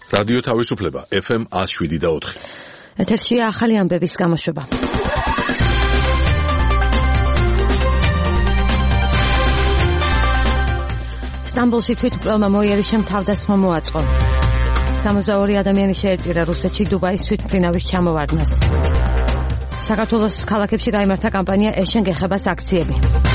რადიო თავისუფლება FM 107.4. ეთერშია ახალი ამბების გამოშვება. სტამბოლში თვითმკვლელმა მოიერიშემ თავდასხმა მოაწყო. 62 ადამიანი შეეწირა რუსეთში დუბაის თვითმფრინავის ჩამოვარდნას. საქართველოს ქალაქებში გაიმართა კამპანია ეშენ გეხებას აქციები.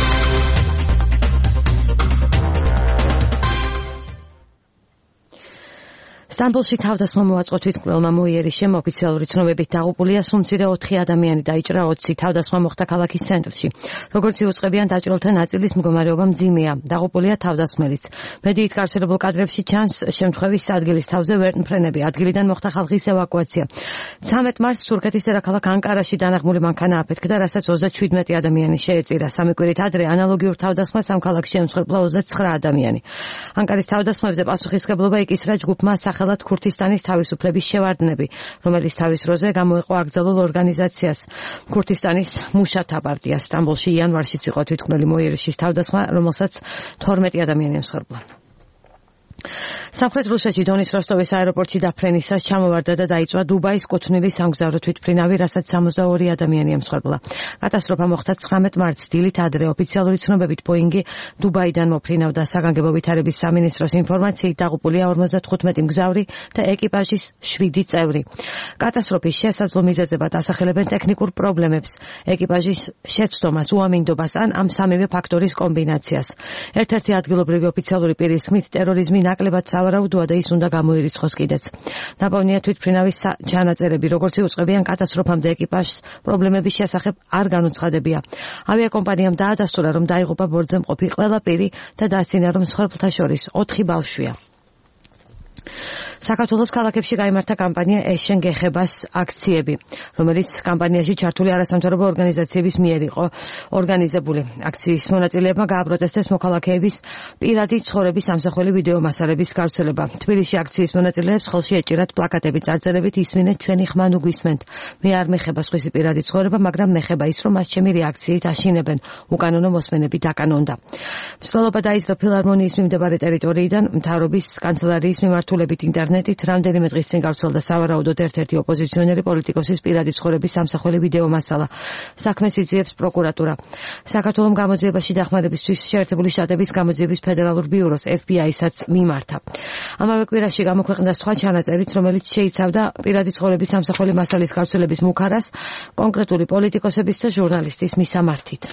სტამბოლში თავდასხმა მოაწყო თვითმკვლელმა მოიერიშემ ოფიციალური ცნობებით დაღუპულია სულ მცირე 4 ადამიანი დაიჭრა 20 თავდასხმა მოხდა ქალაქის ცენტრში. როგორც იუწყებიან დაჭრილთა ნაწილის მდგომარეობა მძიმეა. დაღუპულია თავდასხმელიც. მედიით გავრცელებულ კადრებში ჩანს შემთხვევის ადგილის თავზე ვერტმფრენები. ადგილიდან მოხდა ხალხის ევაკუაცია. 13 მარტს თურქეთის დედაქალაქ ანკარაში დანაღმული მანქანა აფეთქდა, რასაც 37 ადამიანი შეეწირა. სამი კვირით ადრე ანალოგიურ თავდასხმას ამ ქალაქში ემსხვერპლა 29 ადამიანი. ანკარის თავდასხმებზე პასუხისმგებლობა იკისრა ჯგუფმა სახელად ქურთისტანის თავისუფლების შევარდნები, რომელიც თავის როზე გამოიყო აკრძალულ ორგანიზაციას ქურთისტანის მუშათა პარტია. სტამბოლში იანვარშიც იყო თვითმკვლელი მოიერიშის თავდასხმა, რომელსაც 12 ადამიანი ემსხვერპლა. სამხრეთ რუსეთში დონის როსტოვის აეროპორტში დაფრენისას ჩამოვარდა და დაიწვა დუბაის კუთვნილი სამგზავრო თვითმფრინავი, რასაც 62 ადამიანი ემსხვერპლა. კატასტროფა მოხდა 19 მარტს დილით ადრე. ოფიციალური ცნობებით ბოინგი დუბაიდან მოფრინავდა. საგანგებო ვითარების სამინისტროს ინფორმაციით დაღუპულია 55 მგზავრი და ეკიპაჟის 7 წევრი. კატასტროფის შესაძლო მიზეზებად ასახელებენ ტექნიკურ პრობლემებს, ეკიპაჟის შეცდომას, უამინდობას ან ამ სამივე ფაქტორის კომბინაციას. ერთ-ერთი ადგილობრივი ოფიციალური პირის თქმით, ტერორიზმი ნაკლებად სავარაუდოა და ის უნდა გამოირიცხოს კიდეც. ნაპოვნია თვითმფრინავის ჩანაწერები, როგორც იუწყებიან კატასტროფამდე ეკიპაჟს პრობლემების შესახებ არ განუცხადებია. ავიაკომპანიამ დაადასტურა, რომ დაიღუპა ბორტზე მყოფი ყველა პირი და დასცინა, რომ მსხვერპლთა შორის 4 ბავშვია. საქართველოს ქალაქებში გაიმართა კამპანია ეშენ გეხებას აქციები, რომელიც კამპანიაში ჩართული არასამთავრობო ორგანიზაციების მიერ იყო ორგანიზებული. აქციის მონაწილეებმა გააპროტესტეს მოქალაქეების პირადი ცხოვრების ამსახველი ვიდეო მასალების გავრცელება. თბილისში აქციის მონაწილეებს ხელში ეჭირათ პლაკატები წარწერებით ისმინეთ ჩვენი ხმა ნუ გვისმენთ. მე არ მეხება სხვისი პირადი ცხოვრება, მაგრამ მეხება ის, რომ მას ჩემი რეაქციით აშინებენ. უკანონო მოსმენები დაკანონდა. მსვლელობა დაიწყო ფილარმონიის მიმდებარე ტერიტორიიდან. მთავრობის კანცელარიის მიმართულებით ინტერნეტით რამდენიმე დღის წინ გავრცელდა სავარაუდოდ ერთ-ერთი ოპოზიციონერი პოლიტიკოსის პირადი ცხოვრების ამსახველი ვიდეო მასალა. საქმეს იძიებს პროკურატურა. საქართველოს გამოძიებაში დახმარებისთვის შეერთებული შტატების გამოძიების ფედერალურ ბიუროს FBI-საც მიმართა. ამავე კვირაში გამოქვეყნდა სხვა ჩანაწერიც, რომელიც შეიცავდა პირადი ცხოვრების ამსახველი მასალის გავრცელების მუქარას კონკრეტული პოლიტიკოსების და ჟურნალისტის მისამართით.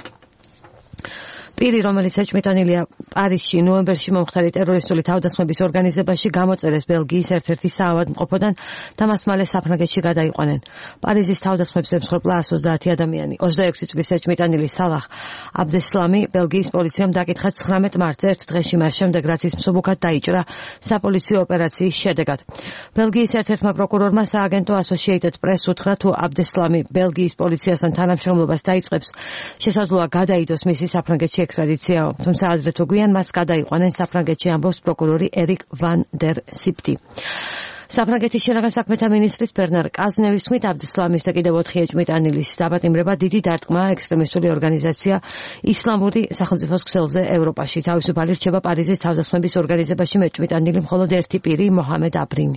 პირი, რომელიც ეჭვმიტანილია პარიზში ნოემბერში მომხდარი ტერორისტული თავდასხმების ორგანიზებაში, გამოწერეს ბელგიის ერთ-ერთი საავადმყოფოდან და მას მალე საფრანგეთში გადაიყვანენ. პარიზის თავდასხმებზე ემსხვერპლა 130 ადამიანი. 26 წლის ეჭვმიტანილი სალახ აბდესლამი ბელგიის პოლიციამ დაკითხა 19 მარტს, ერთ დღეში მას შემდეგ, რაც ის მსუბუქად დაიჭრა საპოლიციო ოპერაციის შედეგად. ბელგიის ერთ-ერთმა პროკურორმა სააგენტო Associated Press უთხრა, თუ აბდესლამი ბელგიის პოლიციასთან თანამშრომლობას დაიწყებს, შესაძლოა გადაიდოს მისი საფრანგეთში ექსტრადიციაო, თუმცა ადრე თუ გვიან მას გადაიყვანენ საფრანგეთში, ამბობს პროკურორი ერიკ ვან დერ სიპტი. საფრანგეთის შინაგან საქმეთა მინისტრის ბერნარ კაზნევის თქმით, აბდესლამის და კიდევ 4 ეჭვმიტანილის დაპატიმრება დიდი დარტყმაა ექსტრემისტული ორგანიზაცია ისლამური სახელმწიფოს ქსელზე ევროპაში. თავისუფალი რჩება პარიზის თავდასხმების ორგანიზებაში მეჭვმიტანილი მხოლოდ ერთი პირი, მოჰამედ აბრინი.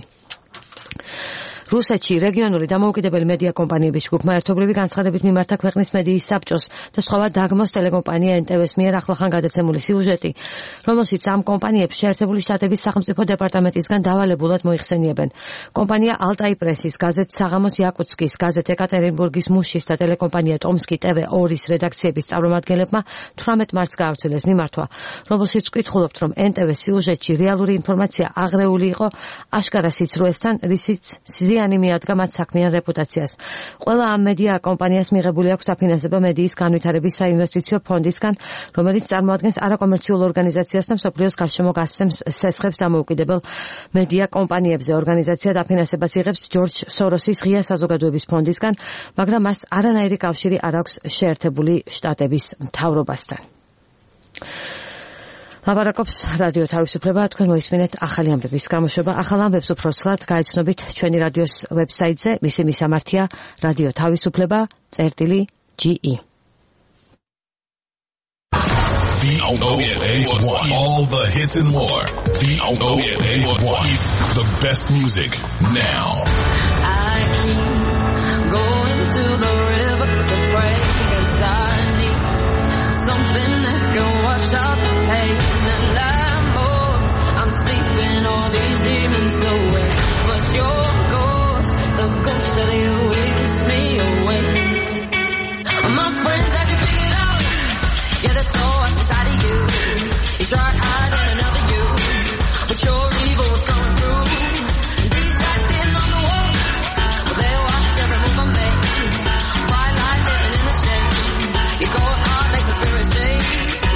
რუსეთში რეგიონული დამოუკიდებელი მედია კომპანიების ჯგუფმა ერთობლივი განცხადებით მიმართა ქვეყნის მედიის საბჭოს და სხვათა დაგმოს ტელეკომპანია NTV-ს მიერ ახლახან გადაცემული სიუჟეტი, რომელშიც ამ კომპანიებს შეერთებული შტატების სახელმწიფო დეპარტამენტისგან დავალებულად მოიხსენიებენ. კომპანია ალტაი პრესის, გაზეთ საღამოს იაკუტსკის, გაზეთ ეკატერინბურგის მუშის და ტელეკომპანია ტომსკი TV2-ის რედაქციების წარმომადგენლებმა 18 მარტს გაავრცელეს მიმართვა, რომელშიც ვკითხულობთ, რომ NTV-ს სიუჟეტში რეალური ინფორმაცია აღრეული იყო აშკარა სიცრუესთან, რისიც ზიანი მიადგა მათ საქმიან რეპუტაციას. ყველა ამ მედია კომპანიას მიღებული აქვს დაფინანსება მედიის განვითარების საინვესტიციო ფონდისგან, რომელიც წარმოადგენს არაკომერციულ ორგანიზაციას და მსოფლიოს გარშემო გასცემს სესხებს დამოუკიდებელ მედია კომპანიებზე. ორგანიზაცია დაფინანსებას იღებს ჯორჯ სოროსის ღია საზოგადოების ფონდისგან, მაგრამ მას არანაირი კავშირი არ აქვს შეერთებული შტატების მთავრობასთან. ლაპარაკობს რადიო თავისუფლება, თქვენ მოისმინეთ ახალი ამბების გამოშვება. ახალ ამბებს უფრო ცლად გაიცნობით ჩვენი რადიოს ვებსაიტზე, მისი მისამართია რადიო თავისუფლება.ge. VOA1. All the hits and more. VOA1. The best music now. I keep going to the river to pray, 'cause I need something that can wash out the pain. And I'm sleeping all these demons away. But your ghost, the ghost of you, it keeps me awake. My friends had you figured out. Yeah, there's so much inside of you. You tried hiding another you, but your evil was coming through. These guys sitting on the wall, but they watch every move I make. Bright light living in the shade. You go hard, make the spirit shake.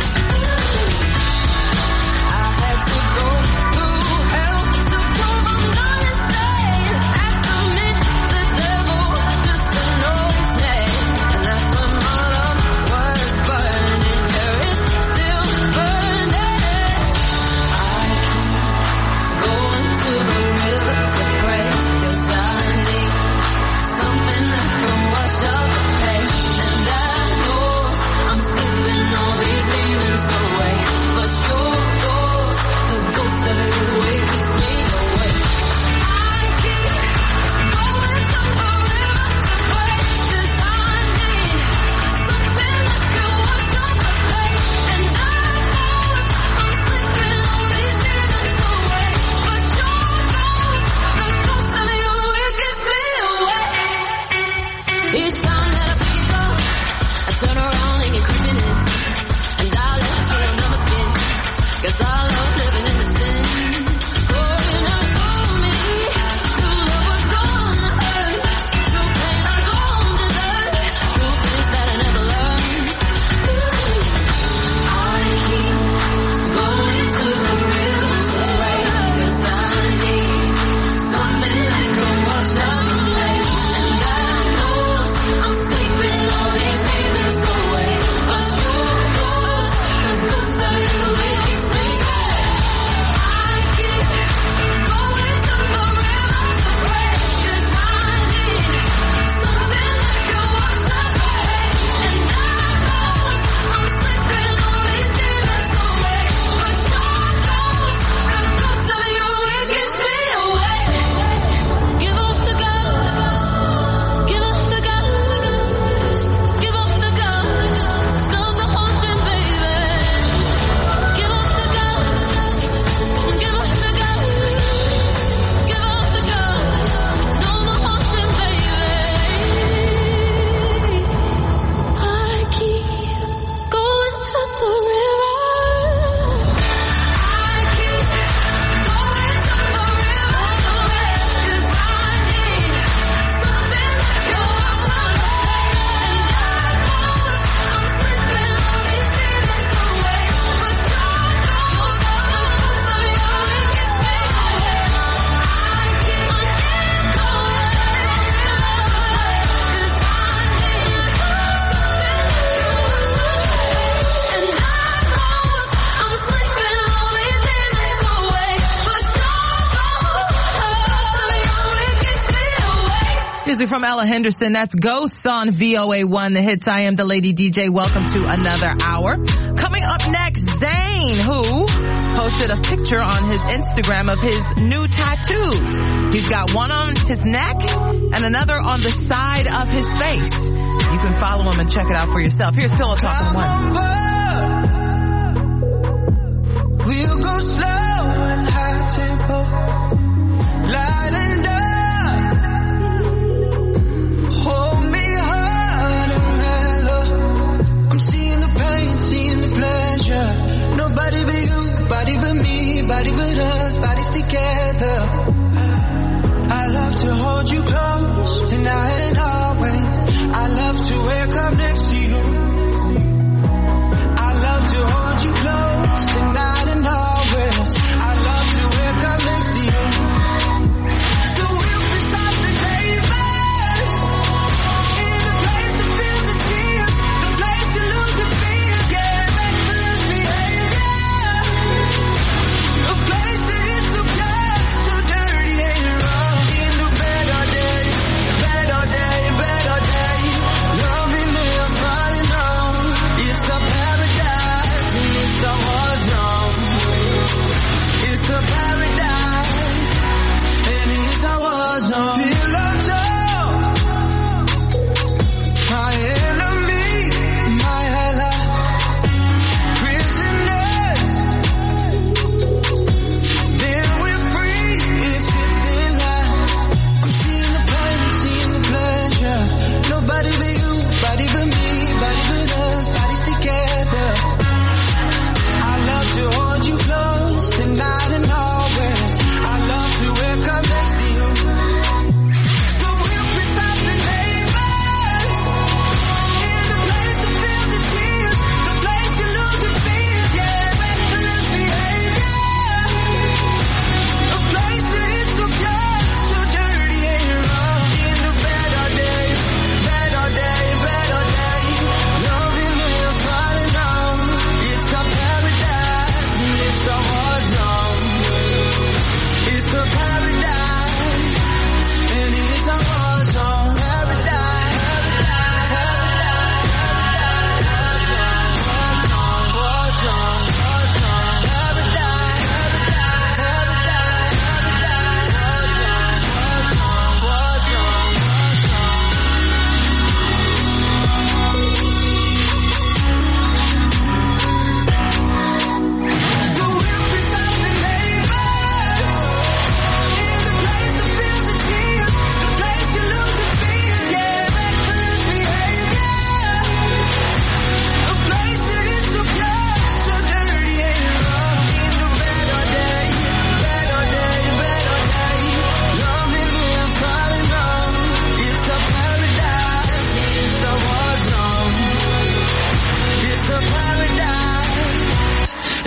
I had to go through hell to prove I'm not insane. Had to meet the devil just to know his name. And that's when my love was burning. Yeah, it's still burning. I keep going to the river to pray, 'cause I need something that can wash out the pain. And I know I'm sleeping all these demons away. But your ghost, the ghost of you, it keeps me awake. I keep going to the river to pray, 'cause I need something that can wash out the pain. And I know I'm sleeping all these demons away. But your ghost, the ghost of you, it keeps me awake. Each time that I pick it up, I turn around and you're creeping in. And I let you under my skin, 'cause I love living in the sin. Oh, you never told me true love was gonna hurt. True pain I don't deserve. Truth is that I never learned. I keep going to the river to pray, 'cause I need something that can wash out the pain. And I know I'm sleeping all these demons away. But your ghost, the ghost of you, it keeps me awake. I keep going to the river to pray, 'cause I need something that can wash out the pain. And I know I'm sleeping all these demons away. But your ghost, the ghost of you, it keeps me awake. Give up the ghost, give up the ghost, give up the ghost, stop the haunting, baby. Give up the ghost, give up the ghost, give up the ghost, no more haunting, baby. I keep going to the river. I keep going to the river to pray, 'cause I need something that can wash out the pain. And I know I'm sleeping all these demons away. But your ghost, the ghost of you, it keeps me awake. I keep going to the river to pray, 'cause I need something that can wash out the pain. And I know I'm sleeping all these demons away. But your ghost, the ghost of you, it keeps me awake. Music from Ella Henderson. That's Ghosts on VOA1, the hits. I am the Lady DJ. Welcome to another hour. Coming up next, Zayn, who posted a picture on his Instagram of his new tattoos. He's got one on his neck and another on the side of his face. You can follow him and check it out for yourself. Here's Pillow Talk on One. We'll go slow and high tempo, light and dark. Hold me hard and mellow. I'm seeing the pain, seeing the pleasure. Nobody but you, body but me, body but us, bodies together. I love to hold you close tonight and always. I love to wake up next to you. I love to hold you close tonight and always. I love to wake up next to you. So we'll piss off the neighbors, in the place to feel the tears, the place to lose the fear, yeah, reckless behavior, a place that is so pure, so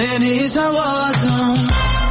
and it's a war zone.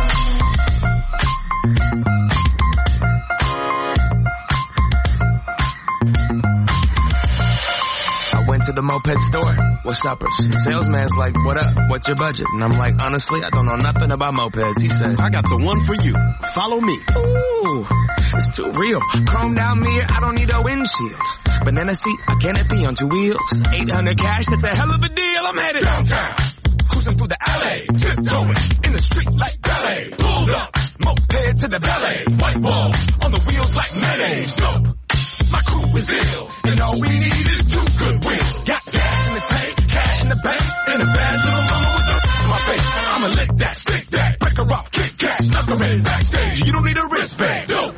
Went to the moped store. What's uppers? The salesman's like, what up? What's your budget? And I'm like, honestly, I don't know nothing about mopeds. He said, I got the one for you. Follow me. ooh, it's too real. Chrome down mirror, I don't need a windshield. Banana seat, a canopy on two wheels. 800 cash, that's a hell of a deal. I'm headed downtown. Cruising through the alley. Tiptoeing in the street like ballet. Pulled up, moped to the ballet. White walls on the wheels like mayonnaise. Dope. My crew is ill, and all we need is two good wheels. Got gas in the tank, cash in the bank, and a bad little mama with a in my face. I'ma lick that, stick that, break her off, kick cash, snuck her in backstage. You don't need a wristband. Dope.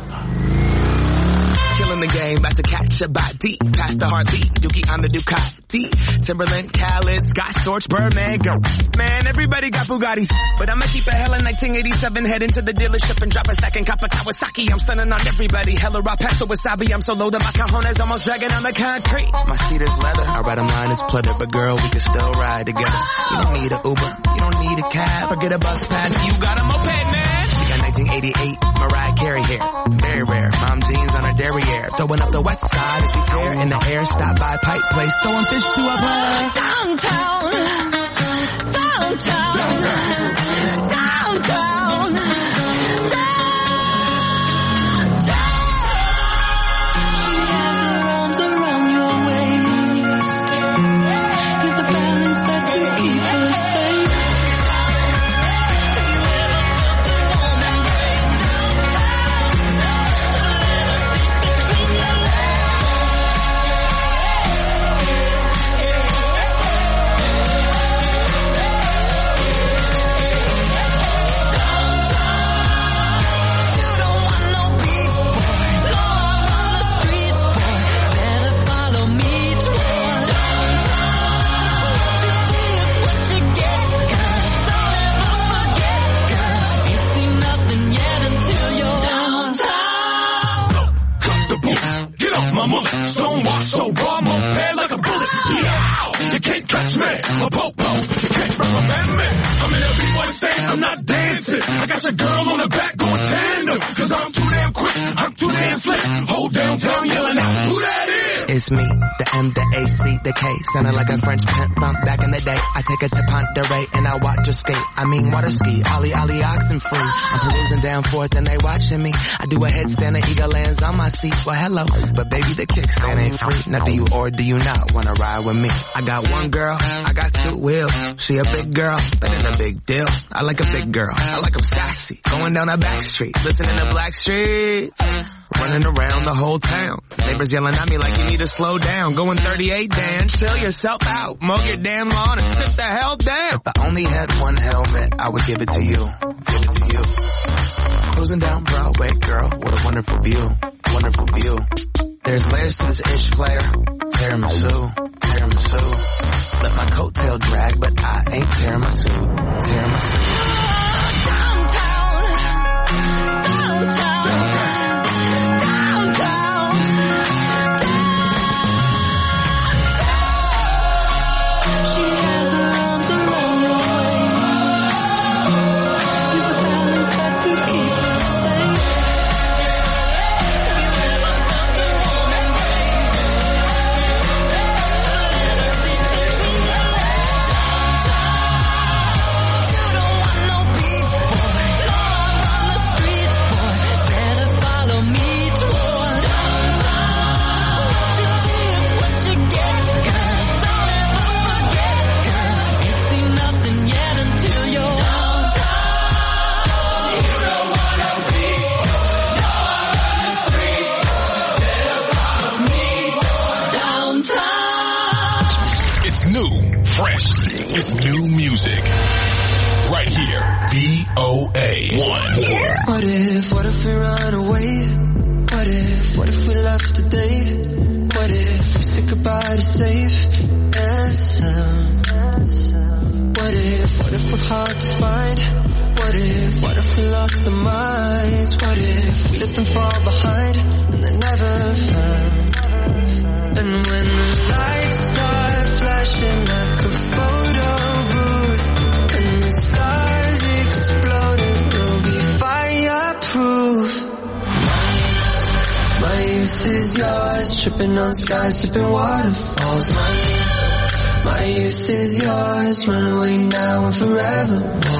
Killing the game, about to catch a body. Past the heartbeat, Dookie on the Ducati. Timberland, Khaled, Scott Storch, Birdman, go. Man, everybody got Bugattis. But I'ma keep a hella 1987, head into the dealership and drop a second cup of Kawasaki. I'm stunning on everybody, hella raw pesto wasabi. I'm so low that my cajones almost dragging on the concrete. My seat is leather, our bottom line is pleather. But girl, we can still ride together. You don't need an Uber, you don't need a cab, or get a bus pass. You got a moped, man. She got 1988, Mariah Carey hair. Very rare, mom jeans on her derriere. Throwing up the west side as we tear in the air. Stop by Pipe Place, throwing fish to a bird. Downtown, downtown, downtown, downtown. She has her arms around your waist. You're the balance that will keep her safe. Stonewash, so raw, moped like a bullet. Yeah, you can't catch me. A popo, you can't reprimand me. I'm in a B-boy stance, I'm not dancing. I got your girl on the back going tandem. Cause I'm too damn quick, I'm too damn slick. Whole downtown yelling out, who that is? It's me, the M, the A, C, the K. Sounding like a French pimp bump back in the day. I take her to Ponderay and I watch her skate. I mean water ski, ollie, oxen free. I'm perusing down forth and they watching me. I do a headstand and eagle lands on my seat. Well, hello, but baby, the kickstand ain't free. Now do you or do you not wanna ride with me? I got one girl, I got two wheels. She a big girl, that ain't a big deal. I like a big girl, I like 'em sassy. Going down a back street, listening to Black Street. Running around the whole town. Neighbors yelling at me like you need to slow down. Going 38, Dan, chill yourself out. Mow your damn lawn and sit the hell down. If I only had one helmet, I would give it to you. Give it to you. Cruising down Broadway, girl, what a wonderful view. Wonderful view. There's layers to this ish player. Tiramisu, tiramisu. Let my coattail drag, but I ain't tiramisu. Tiramisu. Downtown, downtown. It's new music. Right here. VOA1. What if we run away? What if we left today? What if we said goodbye to safe and sound? What if we're hard to find? What if we lost our minds? What if we let them fall behind and they're never found? And when the lights start flashing like a photo booth and the yours, tripping on skies, sipping waterfalls. My youth is yours, run away now and forever.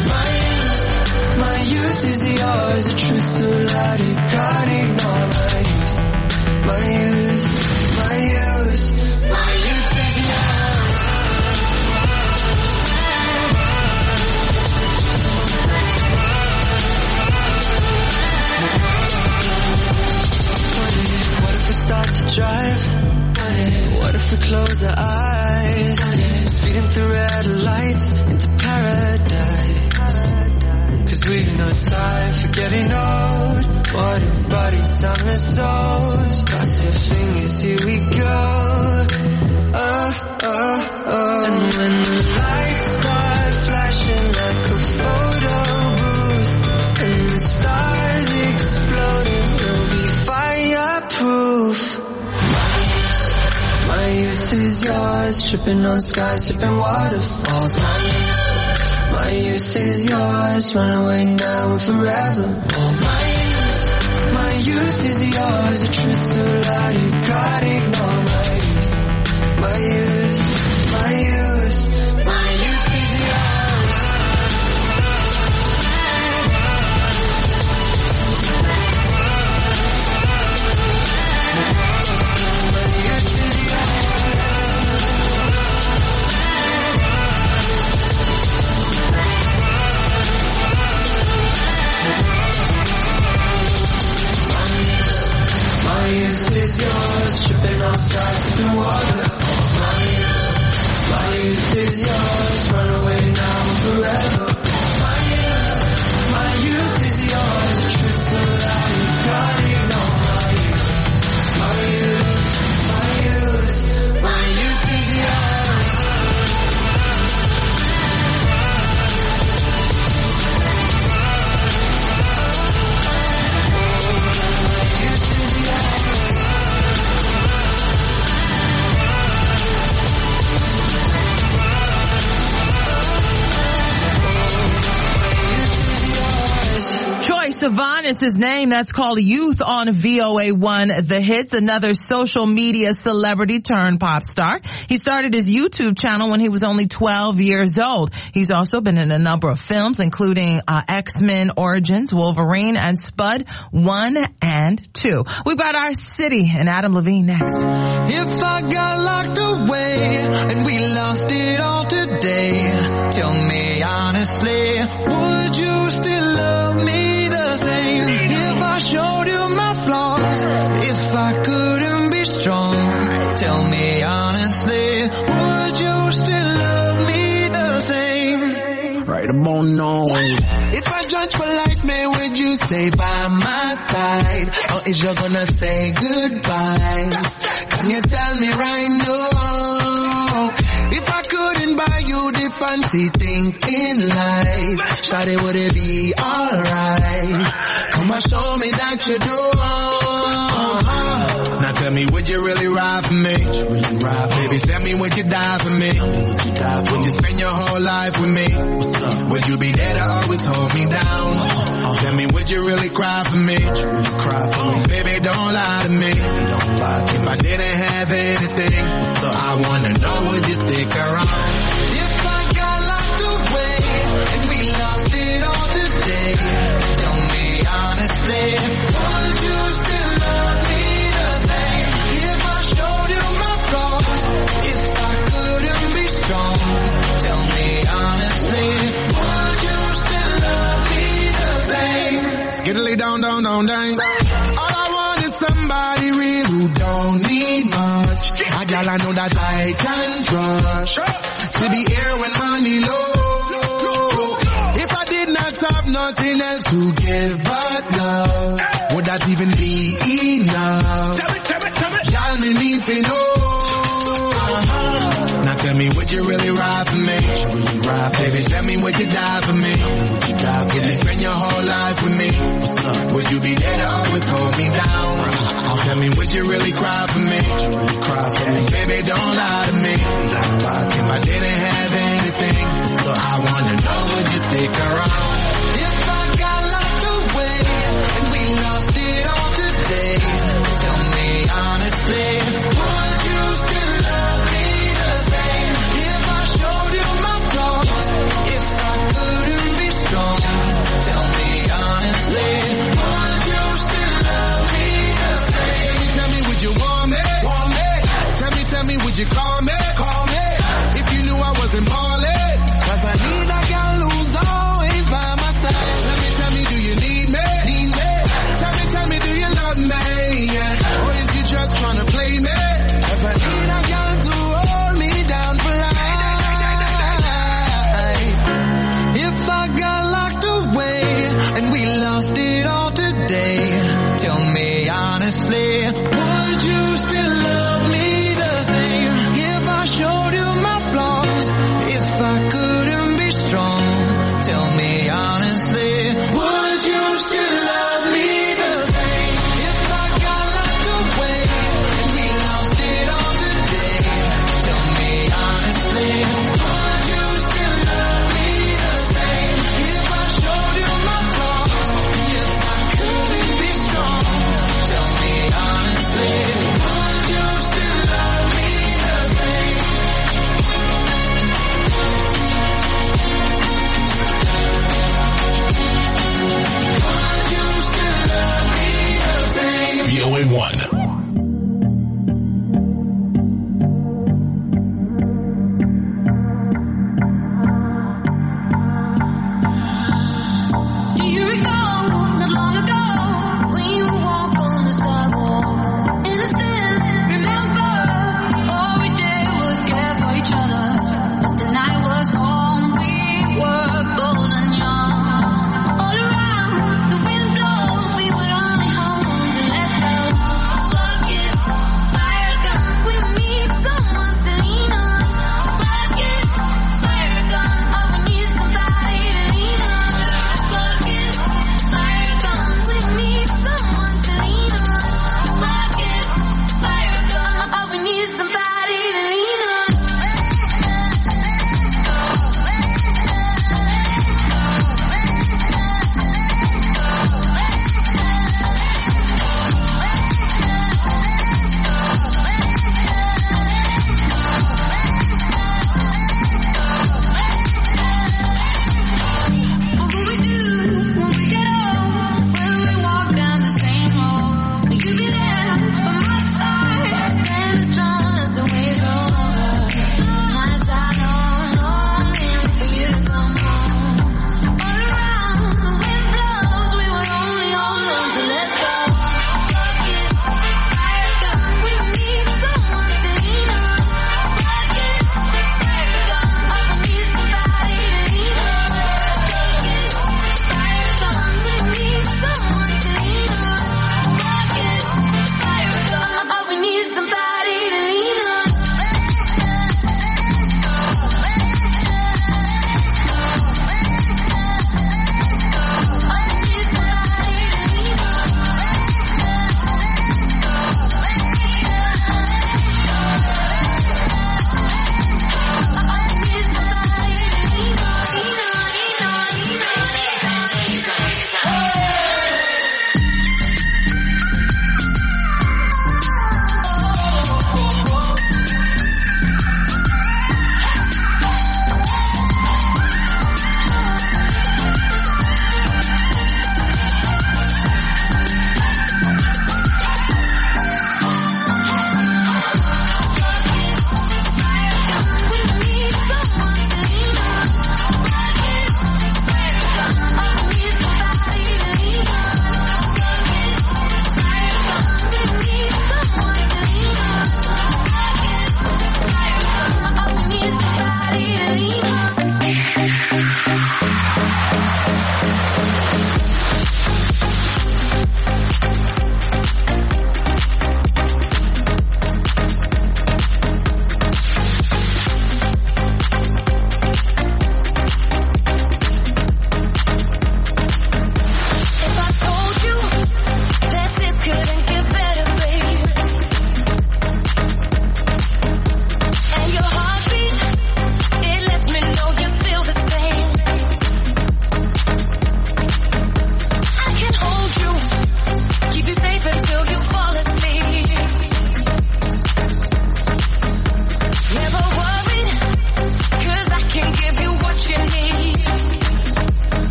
My youth is yours, the truth so loud you can't ignore. My youth is yours. What if we start to drive? What if we close our eyes? Speeding through red lights into paradise. Cause we've no time for getting old. Body, timeless souls. Cross your fingers, here we go. And when the lights start flashing like a photo booth, and the stars exploding, we'll be fireproof. My youth is yours, tripping on skies, sipping waterfalls. My youth is yours, run away now and forever. My youth is yours, the truth so loud you can't ignore. My youth is yours. My youth is yours, tripping on skies, sipping waterfalls. My youth is yours, run away now and forever. My youth is yours, the truth so loud you can't ignore. My youth is yours. Troye Sivan is his name. That's called Youth on VOA1 The Hits, another social media celebrity turned pop star. He started his YouTube channel when he was only 12 years old. He's also been in a number of films, including X-Men Origins, Wolverine, and Spud 1 and 2. We've got Our City and Adam Levine next. If I got locked away and we lost it all today, tell me honestly, would you still love me the same? If I showed you my flaws, if I couldn't be strong, tell me honestly, would you still love me the same? Right about now. If I judge for life, man, would you stay by my side? Or is you gonna say goodbye? Can you tell me right now? If I couldn't buy you the fancy things in life, shawty, would it be alright? Come and show me that you do. Now tell me, would you really ride for me? Baby, tell me, would you die for me? Would you spend your whole life with me? Would you be there to always hold me down? Tell me, would you really cry for me? Baby, don't lie to me. If I didn't have anything, I wanna know, would you stick around? If I got locked away and we lost it all today, tell me honestly, would you still love me the same? If I showed you my flaws, if I couldn't be strong, tell me honestly, would you still love me the same? Skiddly down. All I want is somebody real who don't need much. A girl I know that I can trust. To be here when money low. If I did not have nothing else to give but love, would that even be enough? Y'all me need to know. Now tell me, would you really ride for me? Baby, tell me, would you die for me? Would you spend your whole life with me? Would you be there to always hold me down? Tell me, would you really cry for me? Baby, don't lie to me. If I didn't have anything, I wanna know, would you stick around? If I got locked away and we lost it all today, tell me honestly,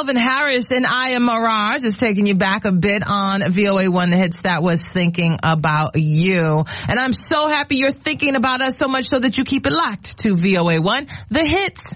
Calvin Harris and Aya Marar, just taking you back a bit on VOA1 The Hits. That was Thinking About You. And I'm so happy you're thinking about us so much so that you keep it locked to VOA1 The Hits.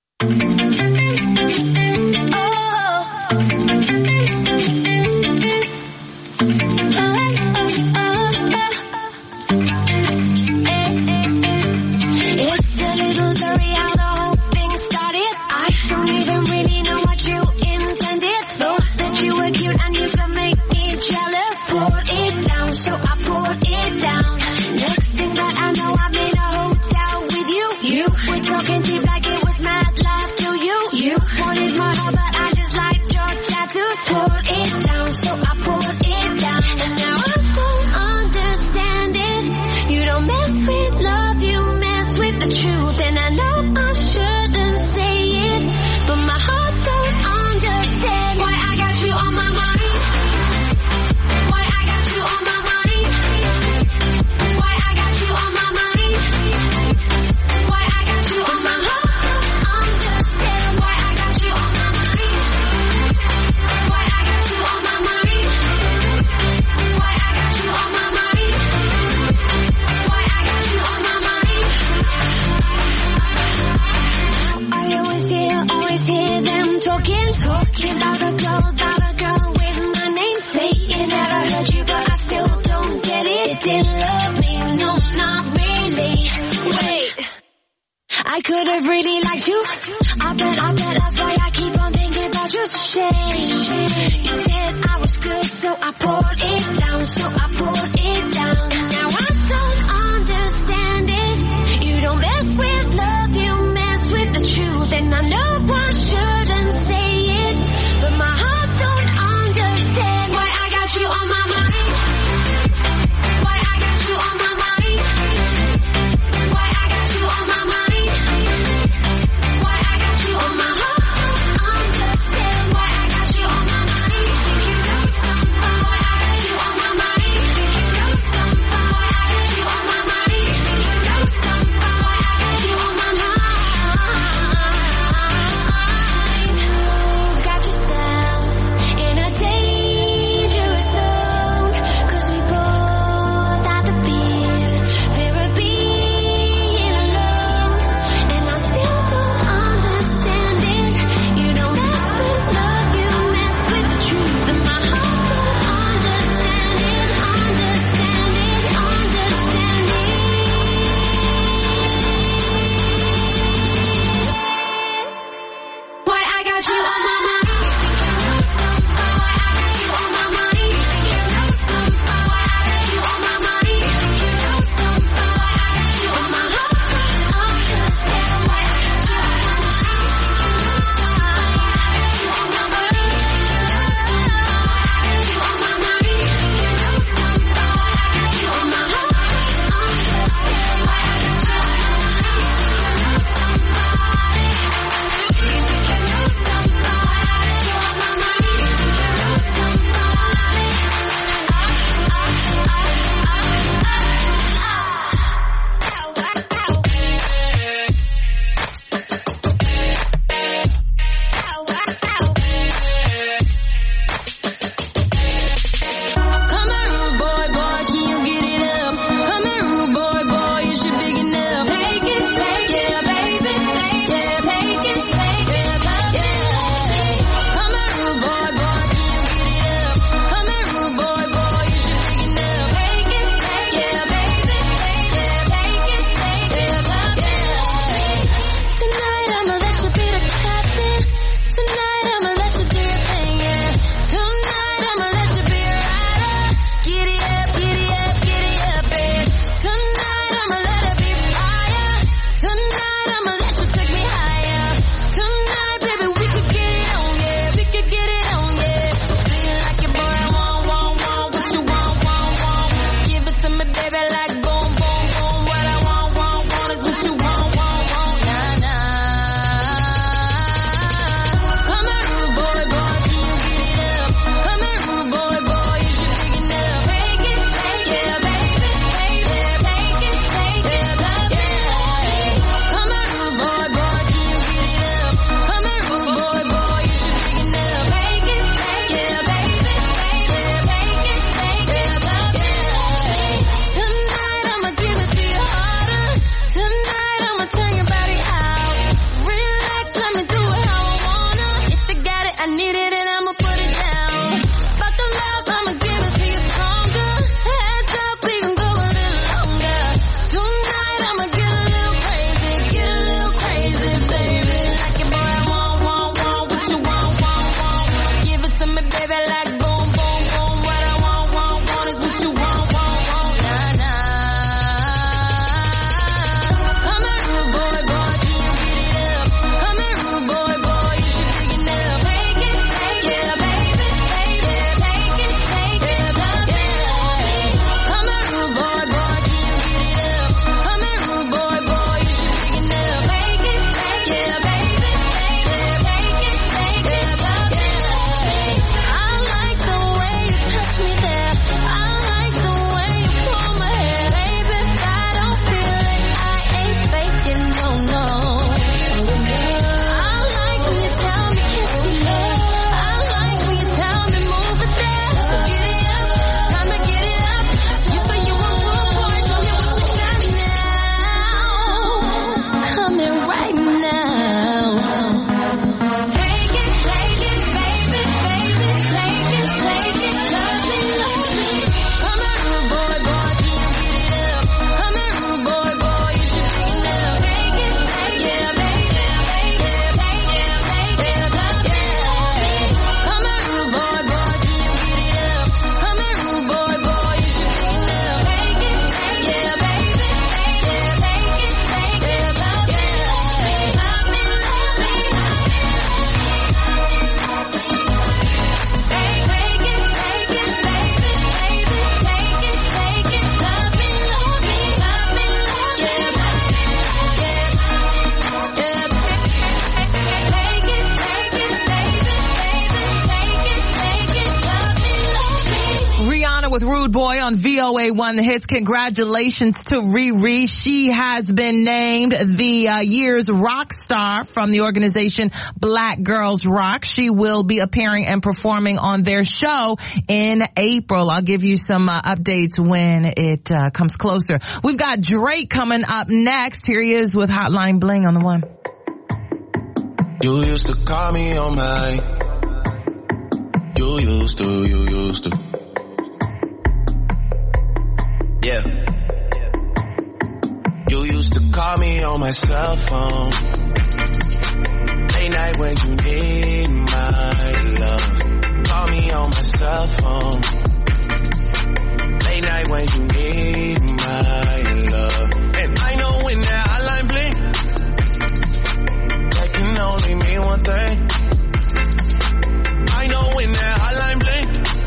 It's a little blurry how the whole thing started. I don't even really know what you intended. Thought that you were cute and you could make me jealous. Poured it down, so I poured it down. Next thing that I know, I'm in a hotel with you. You were talking deep like it was mad love to you. You wanted my heart, but I just liked your tattoos. Poured it down, so I poured it down. And now I don't understand it. You don't mess with love, you mess with the truth. And I know I shouldn't say it, but my heart don't understand why I got you on my mind. Why I got you on my mind. Why I got you on my mind. Why I got you on my heart. Understand why I got you on my mind. Why I got you on my mind. Why I got you on my mind. Why I got you on my mind. I always hear them talking about a girl with my name. Saying that I heard you, but I still don't get it. You didn't love me, no, not really. Wait, I could have really liked you. I bet that's why I keep on thinking about you. It's a shame. You said I was good, so I poured it down, And now I don't understand it. You don't mess with love, you mess with the truth. And I know I shouldn't say it, but my heart don't understand why I got you on my mind. Why I got you on my mind. Why I got you on my mind. Why I got you on my heart. Understand why I got you on my mind. You think you know something? Why I got you on my mind. with Rude Boy on VOA1 The Hits. Congratulations to Riri. She has been named the year's rock star from the organization Black Girls Rock. She will be appearing and performing on their show in April. I'll give you some updates when it comes closer. We've got Drake coming up next. Here he is with Hotline Bling on the one. You used to call me on my. You used to. Yeah. You used to call me on my cell phone. Late night when you need my love. Call me on my cell phone. Late night when you need my love. And I know when that hotline blink, that can only mean one thing. I know when that hotline blink,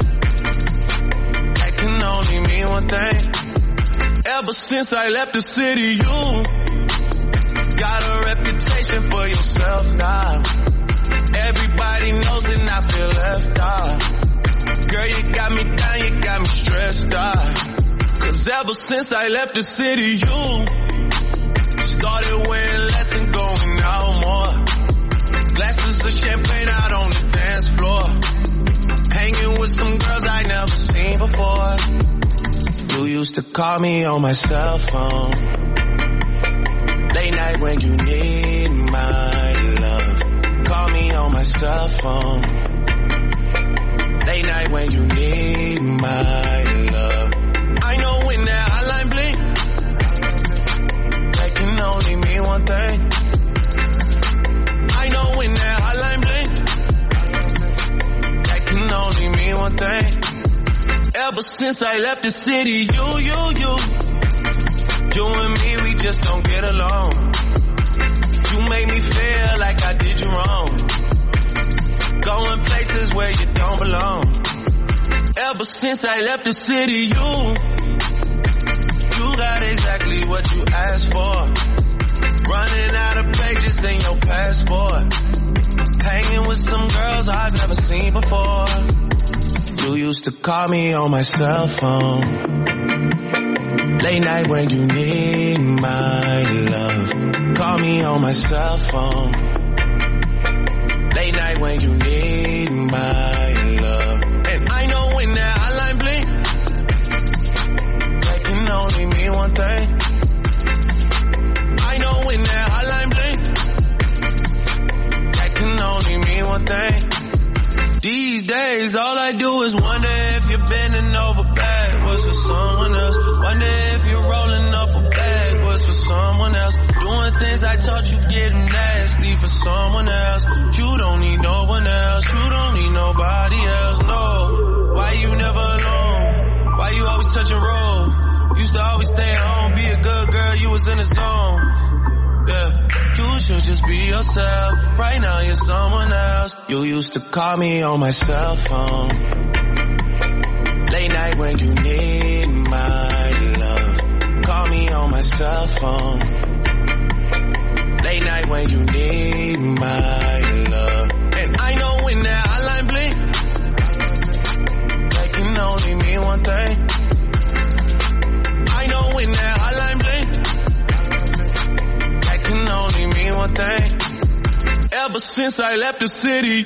that can only mean one thing. Ever since I left the city, you got a reputation for yourself now. Everybody knows and I feel left out. Girl, you got me down, you got me stressed out. Cause ever since I left the city, you started wearing less and going out more. Glasses of champagne out on the dance floor. Hanging with some girls I never seen before. You used to call me on my cell phone. Late night when you need my love. Call me on my cell phone. Late night when you need my love. I know when that hotline blink, that can only mean one thing. I know when that hotline blink, that can only mean one thing. Ever since I left the city, you and me, we just don't get along. You make me feel like I did you wrong. Going places where you don't belong. Ever since I left the city, you got exactly what you asked for. Running out of pages in your passport. Hanging with some girls I've never seen before. You used to call me on my cell phone. Late night when you need my love. Call me on my cell phone. Late night when you need my love. And I know when that hotline blink, that can only mean one thing. I know when that hotline blink, that can only mean one thing. These days, all I do is wonder if you're bending over backwards for someone else. Wonder if you're rolling up a backwards for someone else. Doing things I taught you getting nasty for someone else. You don't need no one else. You don't need nobody else, no. Why you never alone? Why you always touch and roll? Used to always stay at home, be a good girl, you was in the zone. Yeah. You should just be yourself. Right now you're someone else. You used to call me on my cell phone. Late night when you need my love. Call me on my cell phone. Late night when you need my love. And I know when that hotline blink, that can only mean one thing. I know when that hotline blink, that can only mean one thing. Ever since I left the city.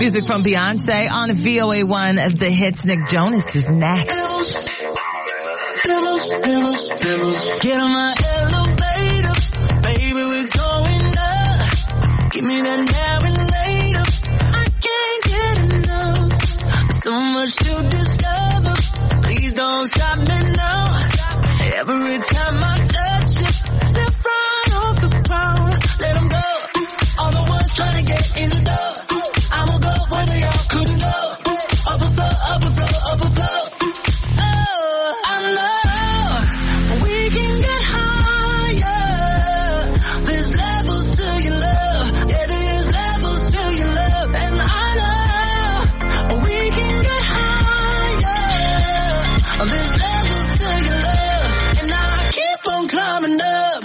music from Beyonce on VOA1 The Hits. Nick Jonas is next. Get on my elevator, baby, we're going up. Give me that now and later. I can't get enough. So much to discover. Please don't stop me now. Every time I touch it, step right off the ground. Let them go. All the ones trying to get in the door. I'ma go where they all couldn't go. Up a floor, up a floor, up a floor. Oh, I know we can get higher. There's levels to your love. Yeah, there's levels to your love. And I know we can get higher. There's levels to your love. And I keep on climbing up.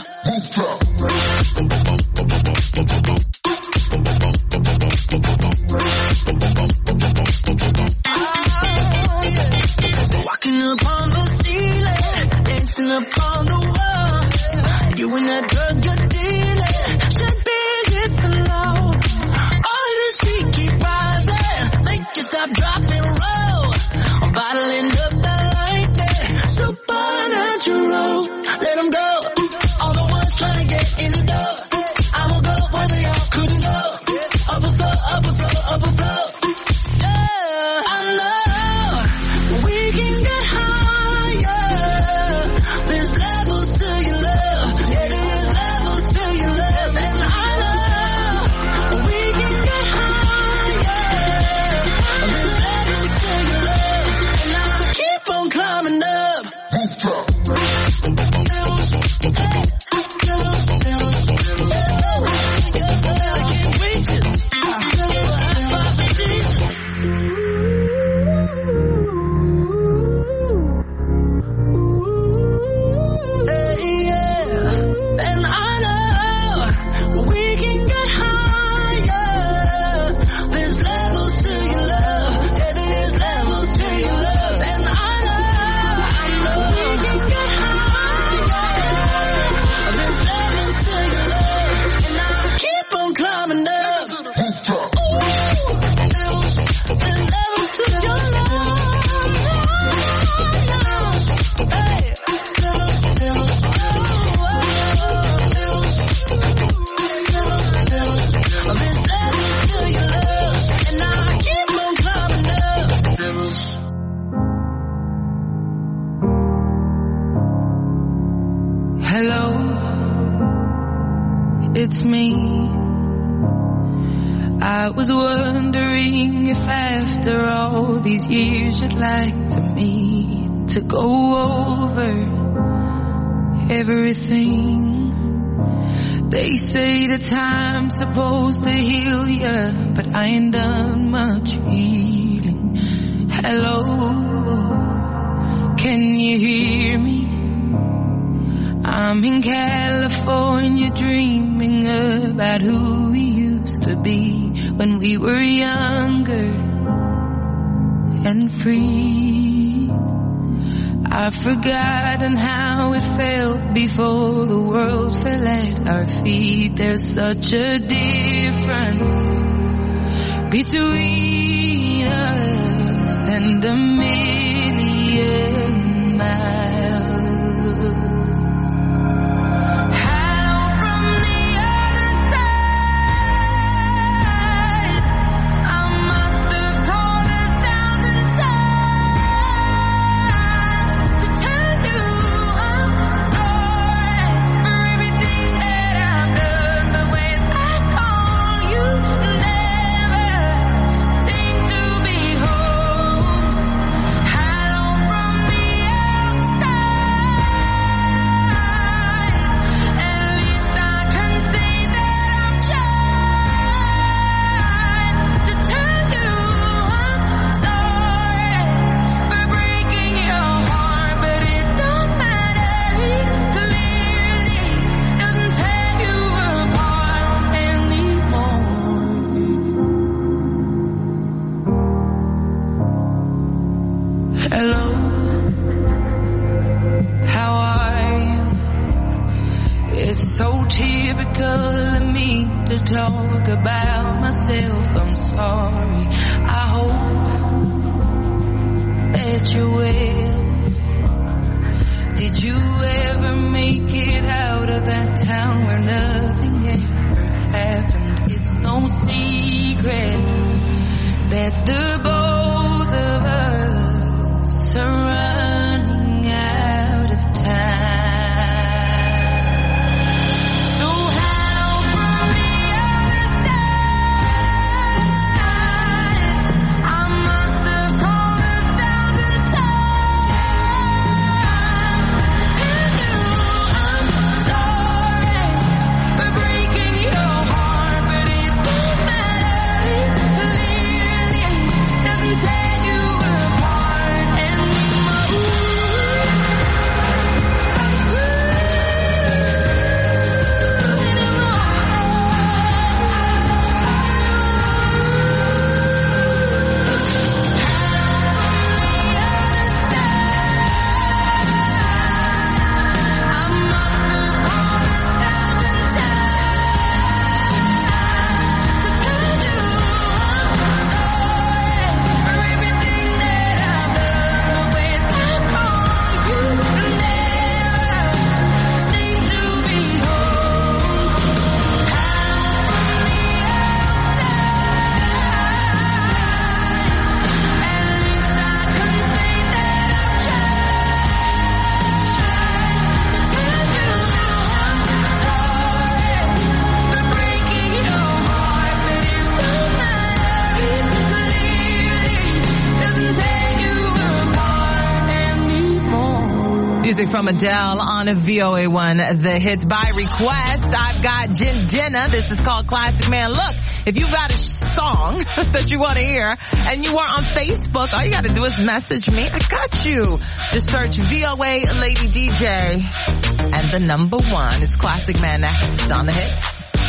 Walking upon the ceiling, dancing upon the wall. You and that drug you're dealing should be against the law. All this heat keep rising, make you stop, drop, and roll. I'm bottling up that lightning, supernatural. Let them go, all the ones trying to get in the door. I'ma go where they all couldn't go. Up a floor, up a floor, up a floor. Yeah, I know we can get higher. There's levels to your love. Yeah, there's levels to your love. And I know we can get higher. There's levels to your love. And I'll keep on climbing up. Hello, it's me. I was wondering if after all these years you'd like to meet to go over everything. They say the time's supposed to heal ya, but I ain't done much healing. Hello, can you hear me? I'm in California dreaming about who we used to be when we were younger and free. I've forgotten how it felt before the world fell at our feet. There's such a difference between us and a million miles. So typical of me to talk about myself. I'm sorry. I hope that you're well. Did you ever make it out of that town where nothing ever happened? It's no secret that the both of us are running out of time. Music from Adele on a VOA1, the hits by request. I've got Jen Jenna. This is called Classic Man. Look, if you got a song that you want to hear and you are on Facebook, all you got to do is message me. I got you. Just search VOA Lady DJ and the number one. It's Classic Man next on the hits.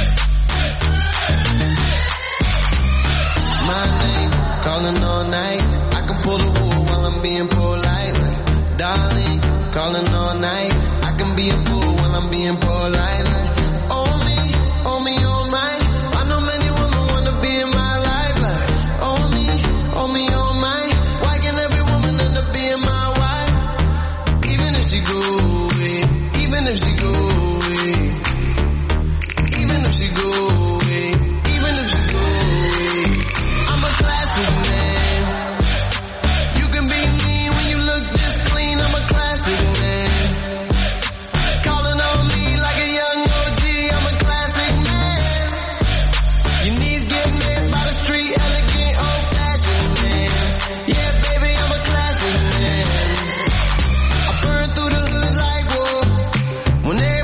My name, calling all night. I can pull the wool while I'm being polite. Like, darling, calling all night. I can be a fool while I'm being polite. Like, oh me, oh my. I know many women wanna be in my life. Like, oh me, oh my. Why can't every woman end up being my wife? Even if she go away, even if she go away, even if she go away, even if she go away. I'm a classic man. You can be mean when you look this clean. I'm a classic man. Calling on me like a young OG. I'm a classic man. Your knees get met by the street, elegant, old-fashioned man. Yeah, baby, I'm a classic man. I burn through the hood like wood. When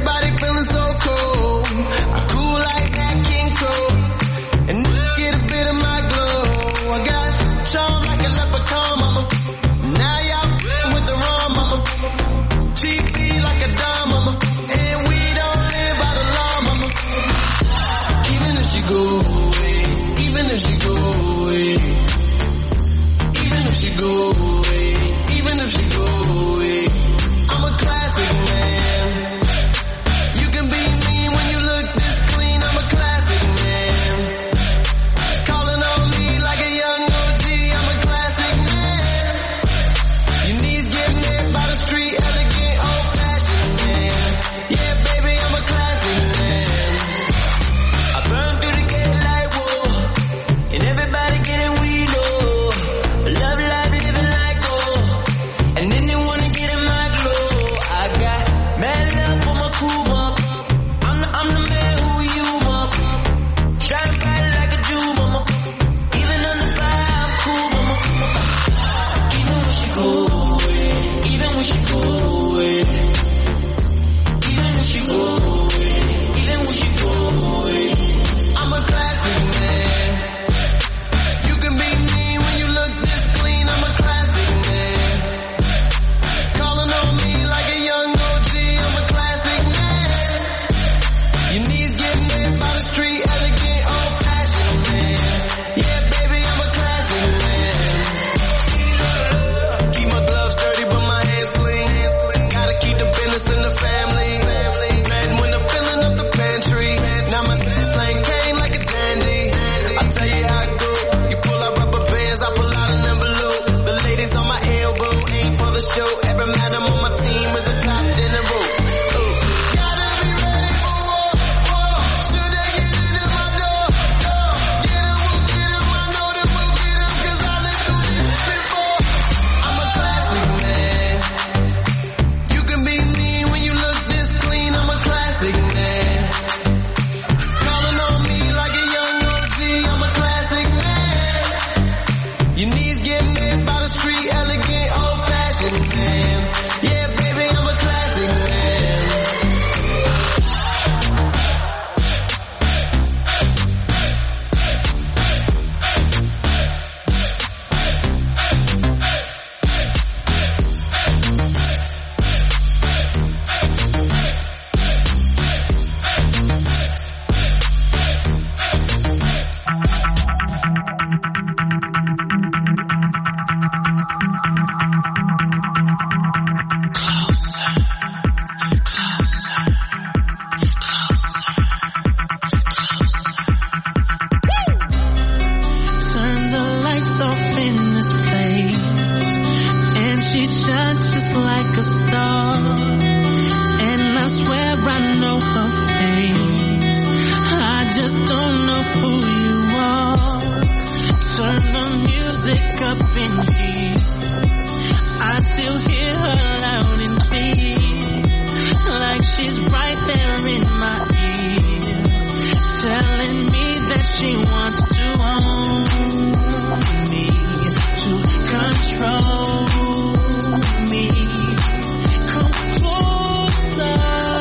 the start, and I swear I know her face. I just don't know who you are. Turn the music up in here. I still hear her loud and clear, like she's right there in my ear, telling me that she wants to own me, to control me. Come closer,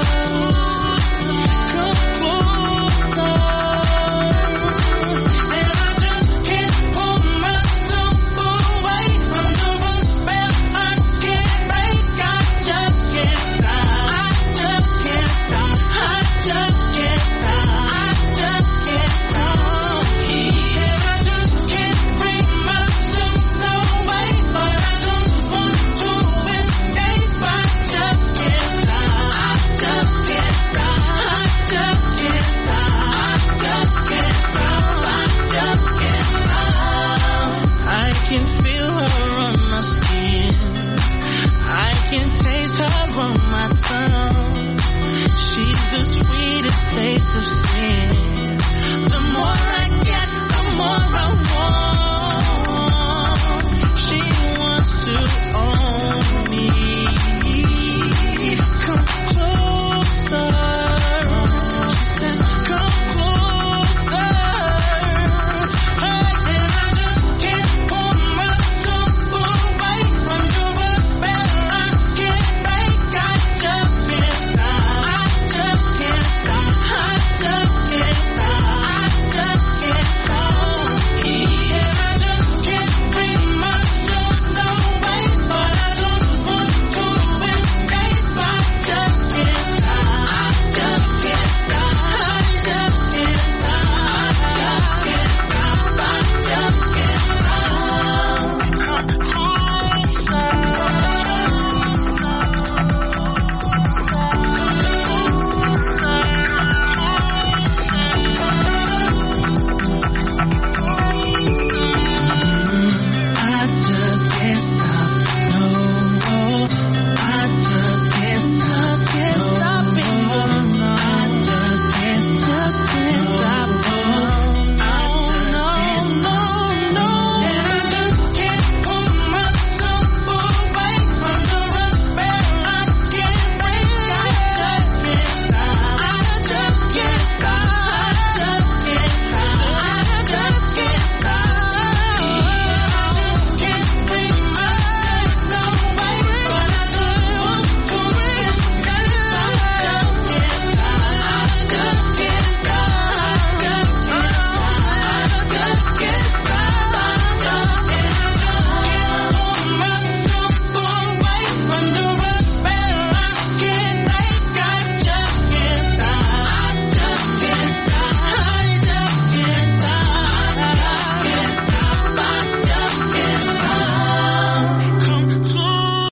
and I just can't pull myself away from the spell I can't break. I just can't stop. I just can't stop. I just can't stop. I just can't stop. And I just can't bring myself away, but I just want to escape. I just can't stop. I just can't stop. I just can't stop. I just can't stop. I just can't stop. I can feel her on my skin. I can taste her on my tongue. She's the sweetest taste of sin.